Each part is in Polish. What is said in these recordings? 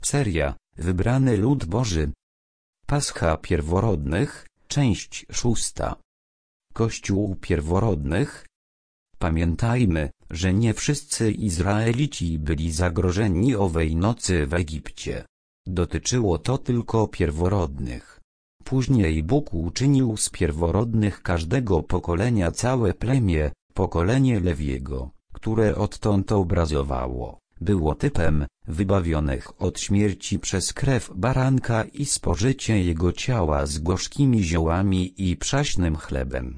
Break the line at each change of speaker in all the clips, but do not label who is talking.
Seria, Wybrany lud Boży. Pascha pierworodnych, część 6. Kościół pierworodnych. Pamiętajmy, że nie wszyscy Izraelici byli zagrożeni owej nocy w Egipcie. Dotyczyło to tylko pierworodnych. Później Bóg uczynił z pierworodnych każdego pokolenia całe plemię, pokolenie Lewiego, które odtąd obrazowało, było typem wybawionych od śmierci przez krew baranka i spożycie jego ciała z gorzkimi ziołami i przaśnym chlebem.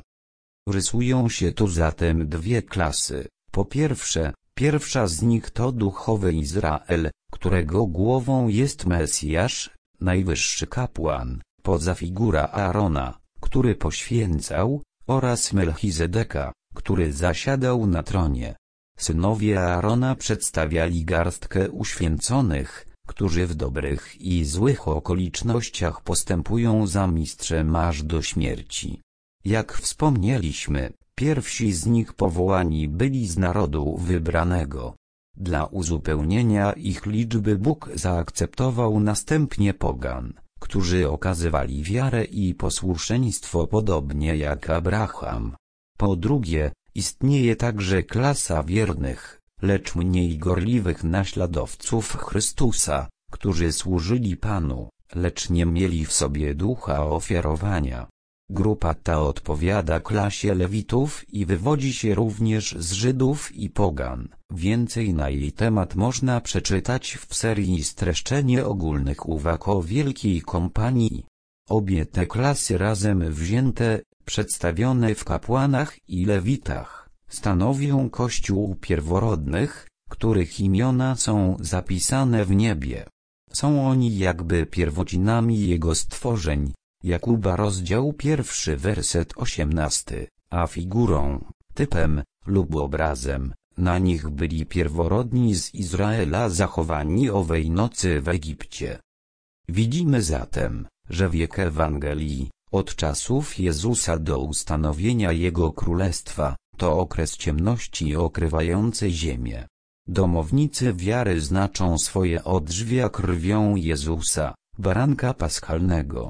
Rysują się tu zatem dwie klasy. Po pierwsze, pierwsza z nich to duchowy Izrael, którego głową jest Mesjasz, najwyższy kapłan, poza figura Aarona, który poświęcał, oraz Melchizedeka, który zasiadał na tronie. Synowie Aarona przedstawiali garstkę uświęconych, którzy w dobrych i złych okolicznościach postępują za mistrzem aż do śmierci. Jak wspomnieliśmy, pierwsi z nich powołani byli z narodu wybranego. Dla uzupełnienia ich liczby Bóg zaakceptował następnie pogan, którzy okazywali wiarę i posłuszeństwo podobnie jak Abraham. Po drugie, istnieje także klasa wiernych, lecz mniej gorliwych naśladowców Chrystusa, którzy służyli Panu, lecz nie mieli w sobie ducha ofiarowania. Grupa ta odpowiada klasie Lewitów i wywodzi się również z Żydów i pogan. Więcej na jej temat można przeczytać w serii Streszczenie ogólnych uwag o Wielkiej Kompanii. Obie te klasy razem wzięte, przedstawione w kapłanach i lewitach, stanowią Kościół pierworodnych, których imiona są zapisane w niebie. Są oni jakby pierwodzinami Jego stworzeń. Jakuba rozdział 1 werset 18, a figurą, typem lub obrazem, na nich byli pierworodni z Izraela zachowani owej nocy w Egipcie. Widzimy zatem, że wiek Ewangelii, od czasów Jezusa do ustanowienia Jego Królestwa, to okres ciemności okrywającej ziemię. Domownicy wiary znaczą swoje odrzwia krwią Jezusa, baranka paschalnego.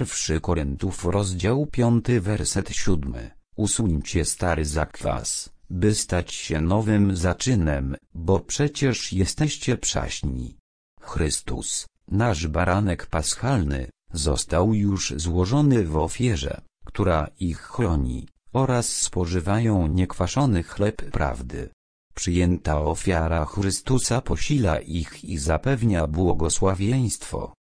1 Koryntiów rozdział 5 werset 7. Usuńcie stary zakwas, by stać się nowym zaczynem, bo przecież jesteście przaśni. Chrystus, nasz baranek paschalny, został już złożony w ofierze, która ich chroni, oraz spożywają niekwaszony chleb prawdy. Przyjęta ofiara Chrystusa posila ich i zapewnia błogosławieństwo.